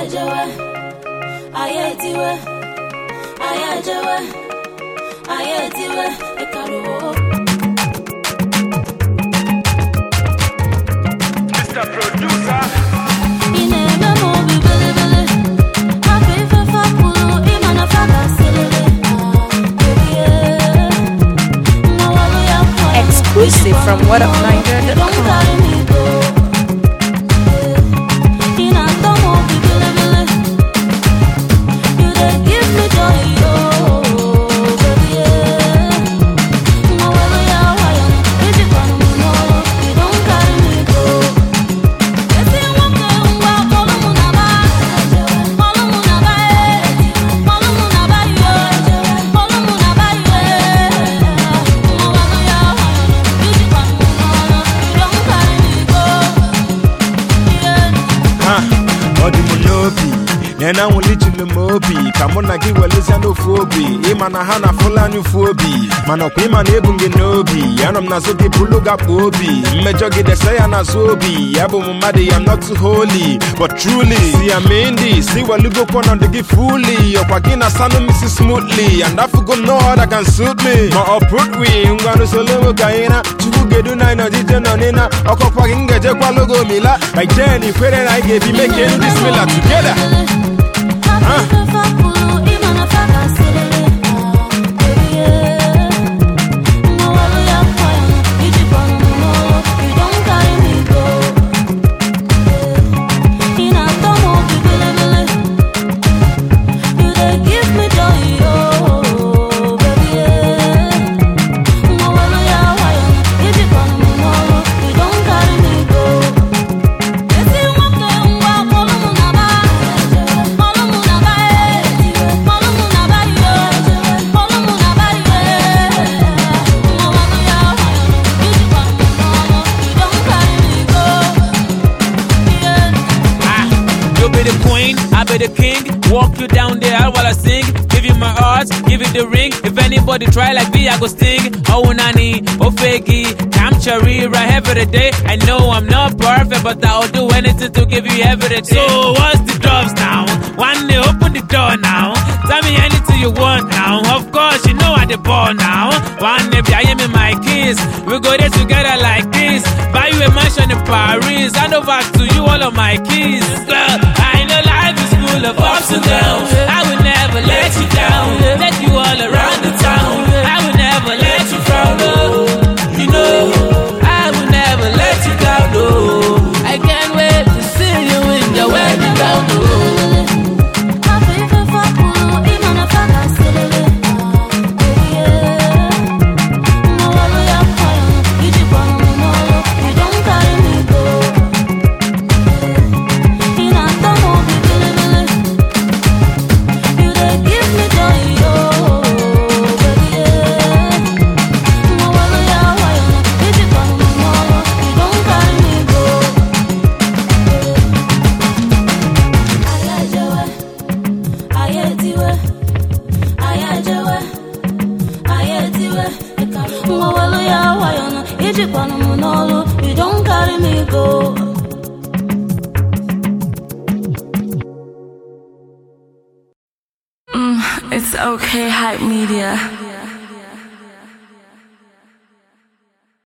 Mr. Producer. Exclusive from whatupniger.com. And I will little mobi, come on, I give a listen to Phobi, Imana Hana Fulani Phobi, Manokima Nebungi Nobi, Yanam Nazuki Puluga Bobi, Mejogi the Sayana Zobi, Yabu Mumadi, I'm not too holy, but truly, see a Mendi, see what you go on the give fully, or Pagina Sanu Mrs. Smoothly, and I forgot no other can suit me. Ma uproot we, Ungano Solo Gaina, Chugeduna, Nina, Okopaginga Jaqualogo Mila, like Jenny, where I gave you making this Mila together. I be the king, walk you down there while I sing. Give you my heart, give you the ring. If anybody try like me, I go sting. Oh nani, oh fakey, I'm cherry right every day. I know I'm not perfect, but I'll do anything to give you everything. So what's the drops now? One day open the door now. Tell me anything you want now. Of course you know I the ball now. One day I am in my kiss. We go there together like this. Buy you a mansion in Paris. Hand over to you all of my keys. Girl, I know life is full of ups and downs. I will never let you down. Let you all around the town. I will never let you frown. Oh, you know, I will never let you down. Oh, I can't wait to see you in your wedding gown. Oh. You don't carry me go. It's okay, Hype Media.